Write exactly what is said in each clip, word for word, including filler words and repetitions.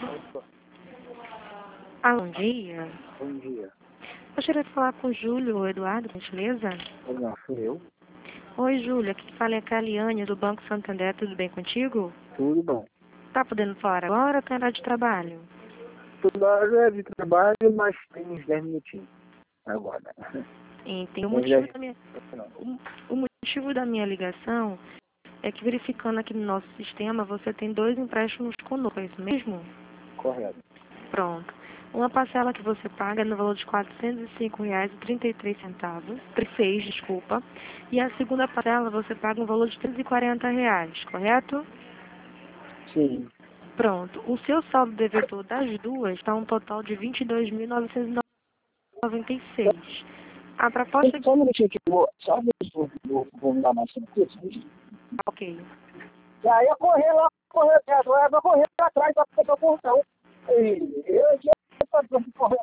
Opa, Ah, bom dia. bom dia. Gostaria de falar com o Júlio ou Eduardo, por gentileza? Ou não, sou eu. Oi, Júlio. Aqui que fala é a Caliane, do Banco Santander. Tudo bem contigo? Tudo bom. Tá podendo falar agora ou tem hora de trabalho? Tudo hora de trabalho, mas tem uns dez minutinhos agora. E tem o Tem uns motivo dez da minha, não. o, o motivo da minha ligação é que, verificando aqui no nosso sistema, você tem dois empréstimos conosco, é isso mesmo? Correto. Pronto. Uma parcela que você paga no valor de quatrocentos e cinco reais e trinta e três centavos, seis, desculpa, e a segunda parcela você paga um valor de trezentos e quarenta reais, correto? Sim. Pronto. O seu saldo devedor das duas está um total de vinte e dois mil novecentos e noventa e seis. A proposta de... Só um minutinho aqui, vou, só um minutinho, vou, vou, vou me dar mais um pouco. Ok. E aí eu correr lá, correr atrás, eu vou correr pra trás pra pegar o portão. E eu aqui, eu tô correr.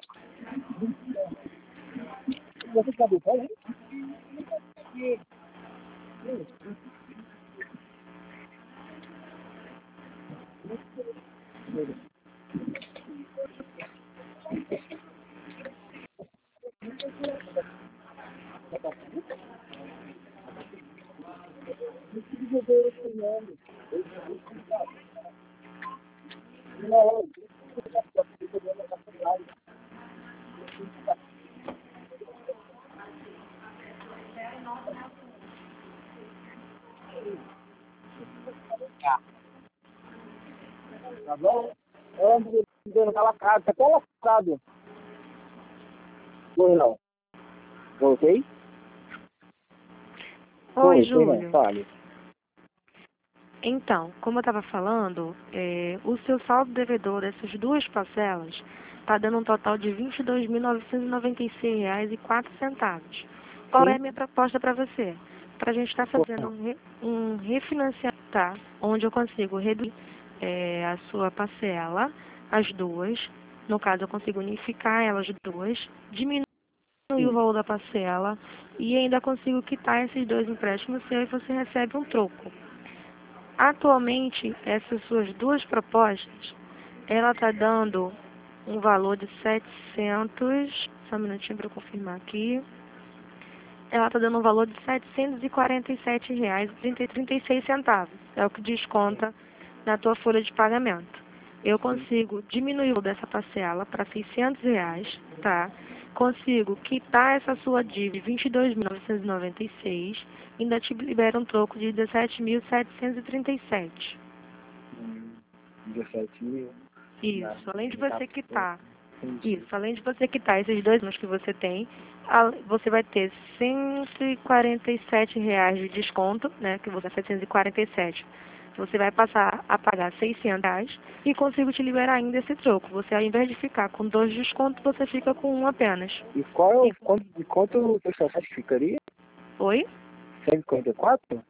Você sabe o que é, hein? Tá bom? Eu ando dando aquela casa, tá até lascado. Foi não. Voltei? Oi, Foi, foi não, Júlio. fale. Então, como eu estava falando, é, o seu saldo devedor dessas duas parcelas está dando um total de vinte e dois mil novecentos e noventa e seis reais e quatro centavos. Qual é Sim? a minha proposta para você? Para a gente estar fazendo um, re, um refinanciamento, tá? Onde eu consigo reduzir é, a sua parcela, as duas. No caso, eu consigo unificar elas duas, diminuir o Sim. valor da parcela e ainda consigo quitar esses dois empréstimos seu e você recebe um troco. Atualmente, essas suas duas propostas, ela está dando um valor de setecentos, só um minutinho para eu confirmar aqui. Ela está dando um valor de setecentos e quarenta e sete reais e trinta e seis centavos. É o que desconta na tua folha de pagamento. Eu Sim. consigo diminuir o valor dessa parcela para seiscentos reais, tá? Consigo quitar essa sua dívida de vinte e dois mil novecentos e noventa e seis e ainda te libera um troco de dezessete mil setecentos e trinta e sete. Hum, dezessete mil. Na, Isso, além de no você caso, quitar, entendi. isso, além de você quitar esses dois anos que você tem, a- você vai ter cento e quarenta e sete reais de desconto, né, que você é setecentos e quarenta e sete. Você vai passar a pagar seiscentos reais e consigo te liberar ainda esse troco. Você, ao invés de ficar com dois descontos, você fica com um apenas. E qual é o Sim. quanto, de quanto o processo ficaria? Oi? cento e quarenta e quatro?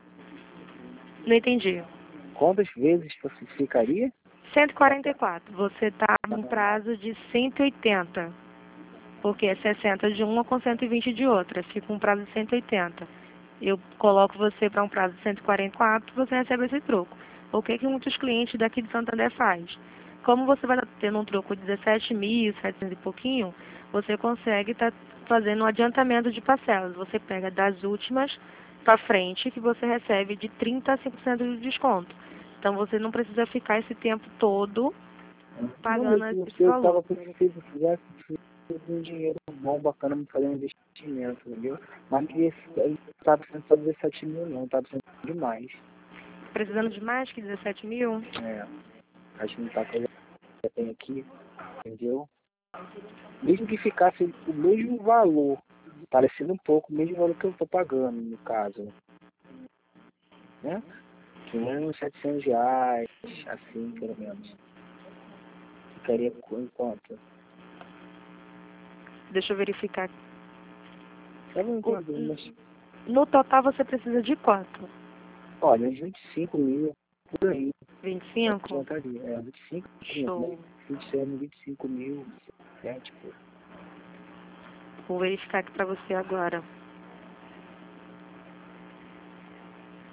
Não entendi. Quantas vezes você ficaria? cento e quarenta e quatro. Você está num prazo de cento e oitenta. Porque é sessenta de uma com cento e vinte de outra. Fica um prazo de cento e oitenta. Eu coloco você para um prazo de cento e quarenta e quatro, você recebe esse troco. O que que muitos clientes daqui de Santander faz? Como você vai tendo um troco de dezessete mil, setecentos e pouquinho, você consegue estar fazendo um adiantamento de parcelas. Você pega das últimas para frente, que você recebe de trinta a cinco por cento de desconto. Então você não precisa ficar esse tempo todo pagando Não, esse eu valor. estava precisando se fizesse um dinheiro bom, bacana, me fazer um investimento, entendeu? Mas que esse estava sendo só dezessete mil não, estava sendo demais. Precisando de mais que dezessete mil? É, acho que não está coisa que eu tenho aqui, entendeu? Mesmo que ficasse o mesmo valor, parecendo um pouco o mesmo valor que eu estou pagando, no caso, né? Que uns setecentos reais, assim, pelo menos. Ficaria com quanto? Deixa eu verificar. Sabe um O- enquanto, mas, No total você precisa de quanto? olha, uns vinte e cinco mil, por aí, vinte e eu cinco? adiantaria. É, vinte e cinco, trinta, mas Show. se disser vinte e cinco mil, é, tipo, Vou verificar aqui pra você agora.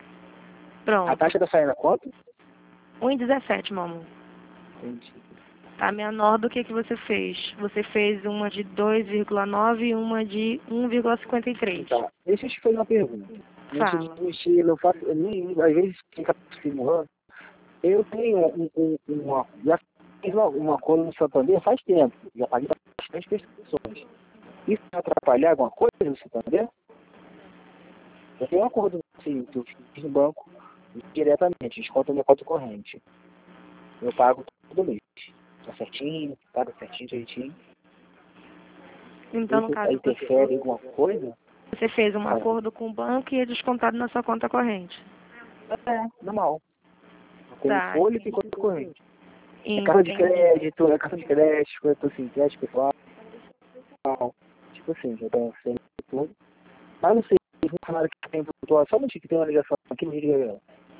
a Pronto. taxa tá saindo a quanto? um e dezessete, mamão. Entendi. Tá menor do que que você fez. Você fez uma de dois vírgula nove e uma de um vírgula cinquenta e três. Tá. Deixa eu te fazer uma pergunta. Antes Fala. de mexer, eu faço, eu nem, às vezes fica simulando. Eu tenho um, um, uma, já fiz uma, uma coisa no Santander faz tempo. Já paguei bastante prestações. Isso vai atrapalhar alguma coisa no Santander? Eu tenho um acordo assim, que eu fiz no banco diretamente, desconto na minha conta corrente. Eu pago todo mês. Tá certinho, paga certinho, direitinho. Então, no Isso aí caso, você, interfere em alguma coisa? você fez um Ah, acordo com o banco e é descontado na sua conta corrente. é, normal. Eu tenho Tá, folha e conta corrente. É entendi. cartão de crédito, é cartão de crédito, coisa assim, crédito pessoal. Tipo assim, eu tenho sempre tudo. Mas não sei, tem funcionário que tem pontuação, só um que tem uma ligação aqui no Rio de Janeiro.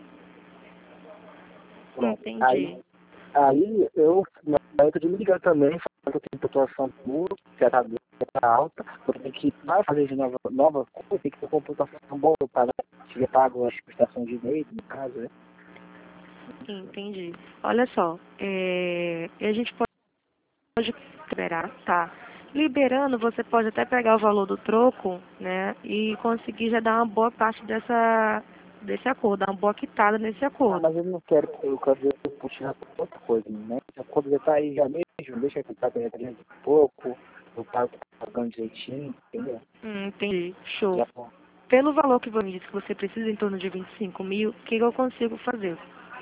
Pronto. Aí, Entendi. aí eu, na época de me ligar também, falando que eu tenho pontuação boa, já tá, já tá alta, eu tenho que vai fazer de nova, nova coisa, tem que ter uma pontuação boa para tiver pago as prestações de direito, no caso, né? Entendi. Olha só, é, a gente pode liberar, tá? Liberando, você pode até pegar o valor do troco, né? E conseguir já dar uma boa parte dessa, desse acordo, dar uma boa quitada nesse Ah, acordo. mas eu não quero, eu quero ver puxar outra coisa, né? A conta já tá aí já mesmo, deixa eu ficar com trezentos e pouco, eu pago pagando direitinho, entendeu? Hum, entendi. Show. Já, Pelo valor que você me disse que você precisa, em torno de vinte e cinco mil, o que eu consigo fazer?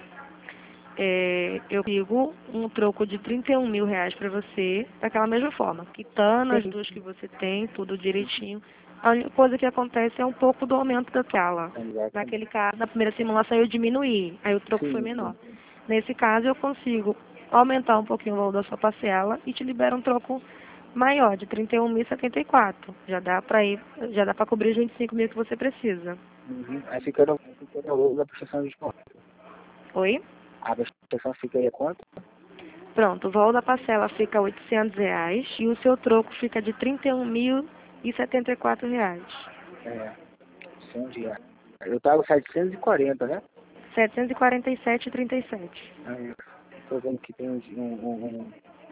É, eu digo um troco de trinta e um mil reais para você, daquela mesma forma, quitando as duas que você tem, tudo direitinho. A única coisa que acontece é um pouco do aumento daquela. exatamente. Naquele caso, na primeira simulação eu diminuí, aí o troco foi Sim, menor. sim. Nesse caso, eu consigo aumentar um pouquinho o valor da sua parcela e te libera um troco maior, de trinta e um mil e setenta e quatro. Já dá para ir, já dá para cobrir os vinte e cinco mil que você precisa. Uhum. Aí fica no valor da prestação de conta. Oi? A prestação fica aí a quanto? Pronto, o valor da parcela fica oitocentos reais e o seu troco fica de trinta e um mil e setenta e quatro reais. É, cem dias. Eu pago setecentos e quarenta, né? setecentos e quarenta e sete vírgula trinta e sete. Aí, tô vendo que tem um, um, um, um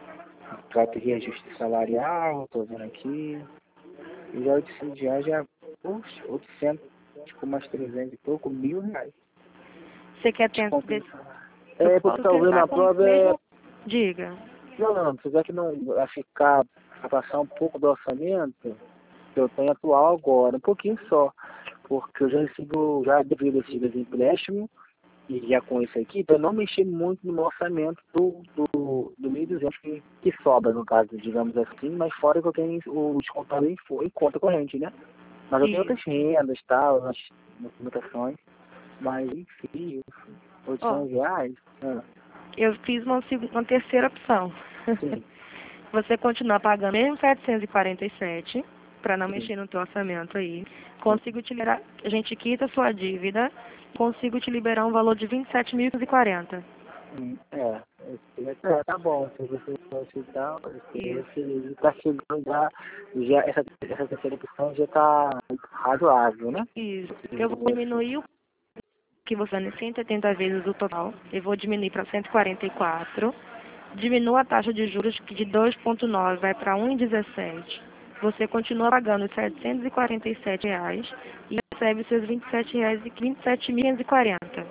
trato de reajuste salarial, tô vendo aqui. E já oitocentos reais já, puxa, oitocentos, tipo mais trezentos e pouco, mil reais. Você quer tentar Desconto ver? de salário. Eu É, porque posso talvez tentar na com o prova é. mesmo. Diga. Não, não, se tiver que não vai ficar, vai passar um pouco do orçamento que eu tenho atual agora, um pouquinho só. Porque eu já recebi, já devido esse empréstimo, e já com isso aqui, para não mexer muito no meu orçamento do, do, do mil e duzentos que, que sobra, no caso, digamos assim, mas fora que eu tenho o descontado em, em conta corrente, né? Mas eu tenho Isso. outras rendas, tal, nas documentações, mas enfim, Ó, oitocentos reais, ah, eu fiz uma, seg- uma terceira opção. sim, Você continua pagando mesmo setecentos e quarenta e sete para não sim. mexer no teu orçamento aí. Consigo te liberar, a gente quita a sua dívida, consigo te liberar um valor de vinte e sete mil e quarenta. Hum, É, esse- é, tá bom, se você aceitar, Isso. esse está chegando já, já essa, essa terceira opção já está razoável, né? Isso. Eu vou diminuir o que você ganha cento e oitenta vezes o total. Eu vou diminuir para cento e quarenta e quatro. Diminua a taxa de juros que de dois vírgula nove vai para um vírgula dezessete. Você continua pagando os setecentos e quarenta e sete reais e recebe os seus vinte e sete reais e vinte e sete mil e quarenta.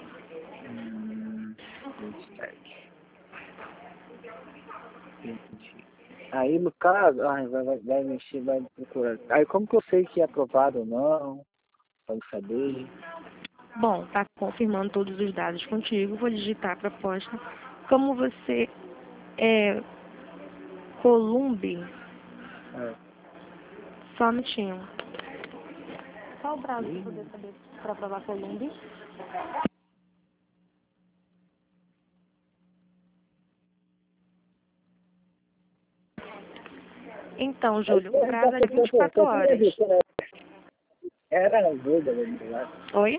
Hum, vinte e sete. Entendi. Aí, no caso, ai, vai, vai, vai mexer, vai procurar. Aí, como que eu sei que é aprovado ou não? Pode saber. Bom, está confirmando todos os dados contigo. Vou digitar a proposta. Como você é Columbi, É. só um minutinho. Qual o prazo para poder saber para aprovar Columbi? Então, Aí, Júlio, o ele tá prazo é de vinte e pensando, quatro tá tudo horas. isso, né? Era doida, né? Oi?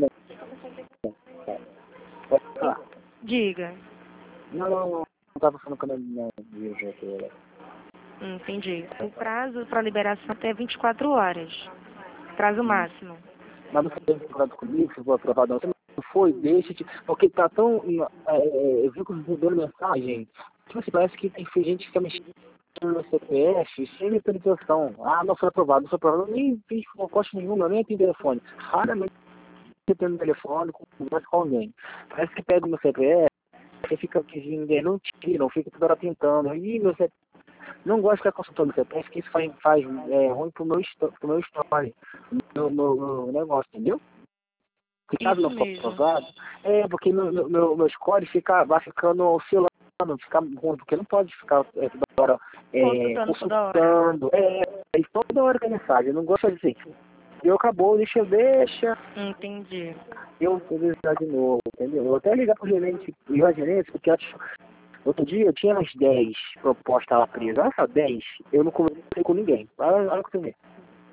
Pode falar. Diga. Não, não, não. Não tava falando com a minha diretora. Entendi. O prazo para liberação até vinte e quatro horas. Prazo máximo. Mas não foi aprovado comigo, se foi aprovado não. Se não foi, deixa, te- porque tá tão. É, é, eu vi que os mandando mensagem, tipo assim, parece que tem gente que fica mexendo no C P F sem autorização. Ah, não foi aprovado, não foi aprovado. Eu nem fiz proposta nenhuma, eu nem tenho telefone. Raramente eu tenho telefone, conversa com alguém. Parece que pega o meu C P F, aí fica pedindo, não tiram, fica toda hora tentando. Ih, meu C P F. Não gosto de ficar consultando o C P F, porque isso faz, faz é, ruim pro meu, histó- pro meu histórico, meu, meu, meu negócio, entendeu? Porque caso Isso não for mesmo. aprovado, é porque meu, meu, meu, meu score fica, vai ficando oscilando, fica ruim, porque não pode ficar é, toda hora é, Consultando toda hora. consultando, é, é, toda hora que é mensagem, eu não gosto de dizer, eu acabou, deixa, deixa, Entendi. eu vou desenhar de novo, entendeu? Eu vou até ligar pro gerente, ligar pro gerente, porque acho, outro dia eu tinha umas dez propostas lá presas, olha só, dez, eu não conversei com ninguém, olha, olha o que você vê,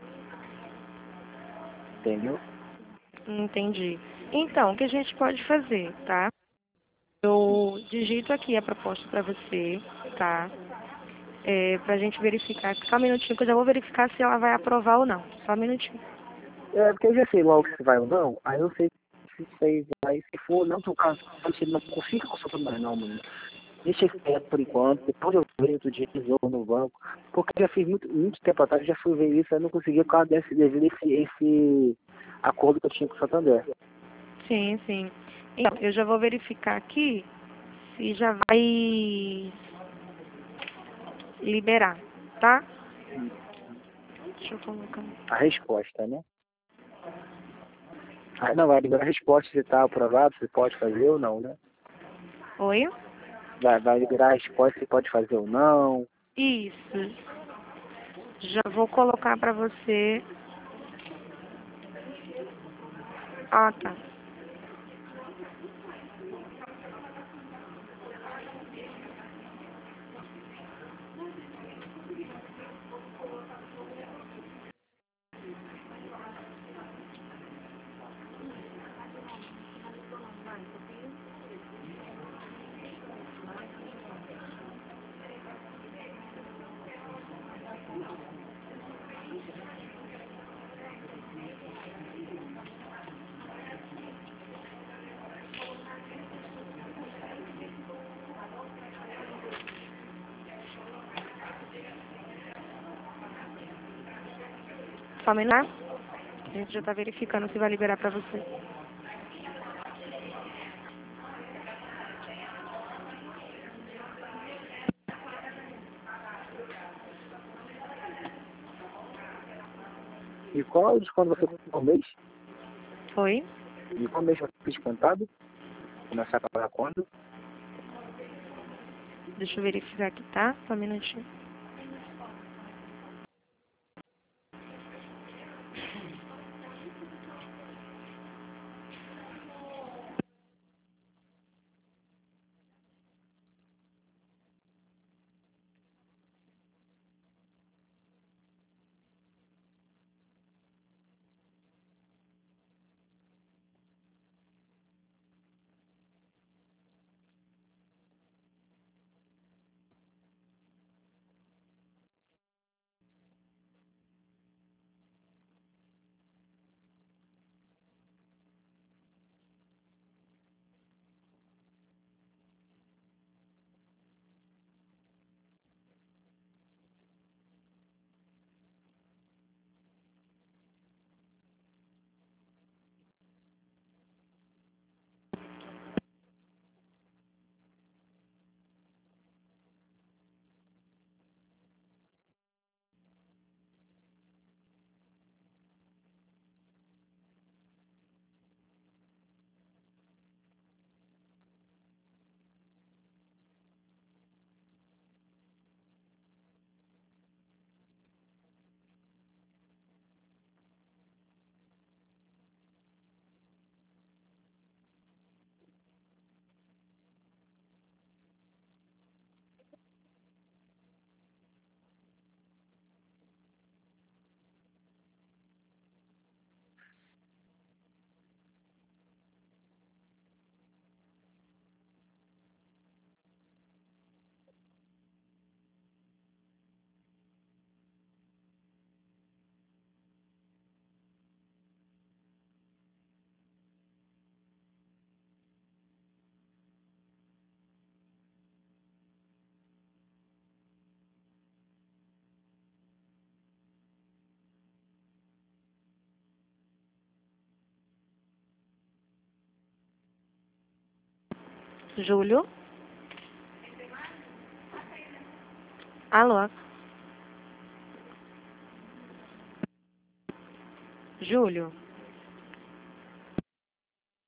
entendeu? Entendi. Então, o que a gente pode fazer, tá? Eu digito aqui a proposta para você, tá? É, pra gente verificar. Só um minutinho que eu já vou verificar se ela vai aprovar ou não. Só um minutinho. É, porque eu já sei logo se vai ou não, aí eu sei se você vai, se for, não, por caso, se ele não consiga consultar mais não, mano. Deixa esse quieto por enquanto, depois eu vejo outro dia de novo no banco, porque eu já fiz muito, muito tempo atrás, já fui ver isso, eu não conseguia por causa desse, devido a esse, esse acordo que eu tinha com o Santander. Sim, sim. Então, eu já vou verificar aqui se já vai liberar, tá? Deixa eu colocar. A resposta, né? Aí não vai liberar a resposta se está aprovado, se pode fazer ou não, né? Oi? Vai, vai liberar a resposta se pode fazer ou não. Isso. Já vou colocar pra você. Ah, tá. Só um minuto. A gente já tá verificando se vai liberar pra você. E qual de quando você comprou um mês? Oi? E qual mês você fez descontado? Começar a pagar quando? Deixa eu verificar aqui, tá? Só um minutinho. Júlio? Alô? Júlio?